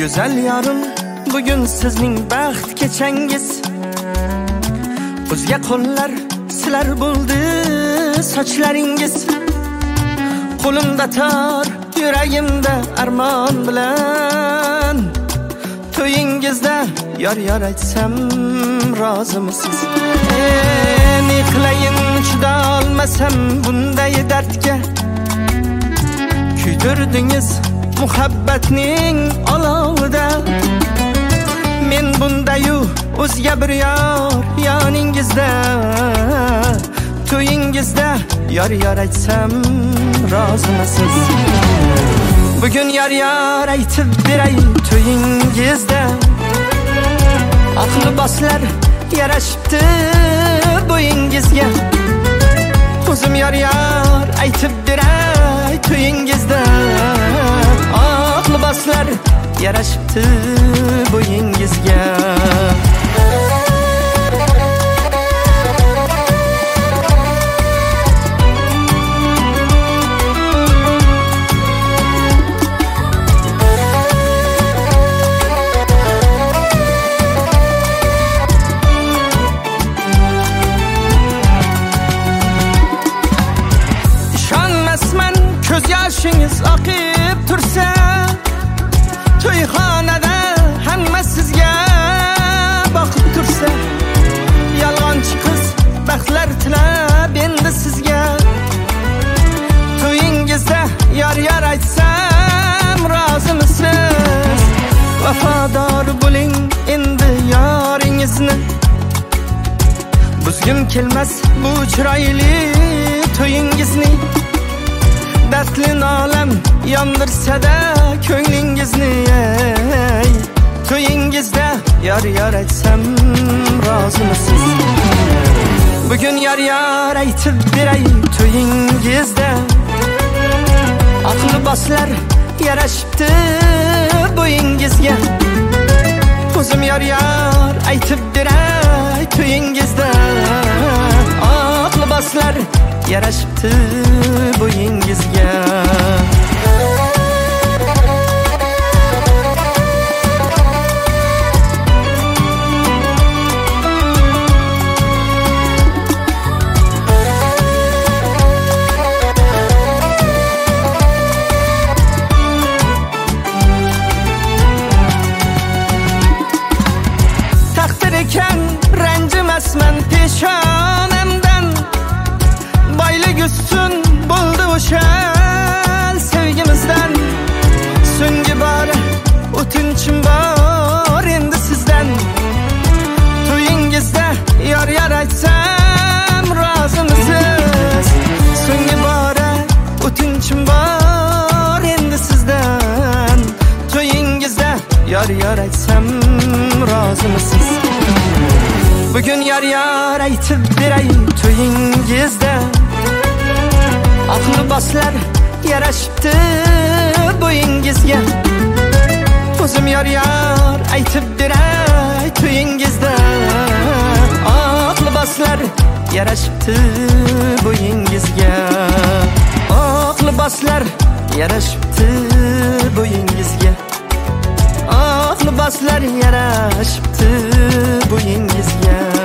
Güzel yarım, bugün sizning baxt kechangiz. O'zga qo'llar silar bo'ldi sochlaringiz. Qo'limda tor, yuragimda armon bilan. To'yingizda yor aytsam rozimisiz? Ne qilayin, chida olmasam bunday dardga. Kuydirdingiz muhabbatning olovida. Men bundayu o'zga bir yor yoningizda. To'yingizda yor aytsam rozimisiz? Bugun yor aytib beray to'yingizda. Oq liboslar yarashibdi bo'yingizga. O'zim yor aytib beray to'yingizda. Oq liboslar yarashibdi bo'yingizga. Ko'z yoshingiz oqib tursa, to'yxonada hamma sizga boqib tursa, yolg'onchi qiz baxtlar tilab endi sizga. To'yingizda yor aytsam rozimisiz? Vafodor bo'ling endi yoringizni. Buzgim kelmas bu chiroyli to'yingizni. Dardli olam yondirsa-da ko'nglingizni. To'yingizda yor aytsam rozimisiz? Bugun yor aytib beray to'yingizda. Oq liboslar yarashibdi bo'yingizga. O'zim yor aytib beray to'yingizda. Oq liboslar yarashibdi bo'yingizga. Taqdir ekan ranjimasman peshonamdan. Boylik ustun bo'ldi o'sha sevgimizdan. So'nggi bora o'tinchim bor endi sizdan. To'yingizda yor aytsam rozimisiz? So'nggi bora o'tinchim bor endi sizdan. To'yingizda yor aytsam rozimisiz? Bugun yor aytib beray to'yingizda. Oq liboslar yarashibdi bo'yingizga. O'zim yor aytib beray to'yingizda. Oq liboslar yarashibdi bo'yingizga. Oq liboslar yarashibdi bo'yingizga. Oq liboslar yarashibdi bo'yingizga.